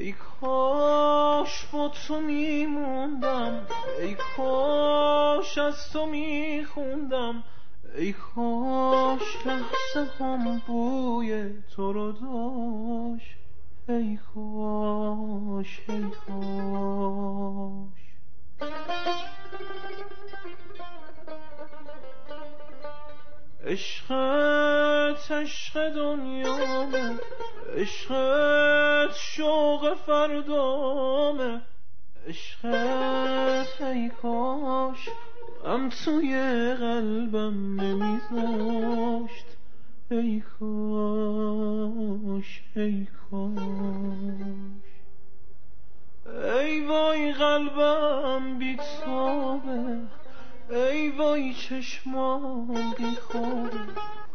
ای کاش با تو میموندم، ای کاش از تو میخوندم، ای کاش لحظه هم بوی تو رو داشت، ای کاش ای کاش. عشقت عشق دنیامه، عشقت شوق فردامه، عشقت ای کاش هم توی قلبم نمیذاشت، ای کاش ای کاش. ای وای قلبم بی تابه، ای وای چشمام بی خوابه،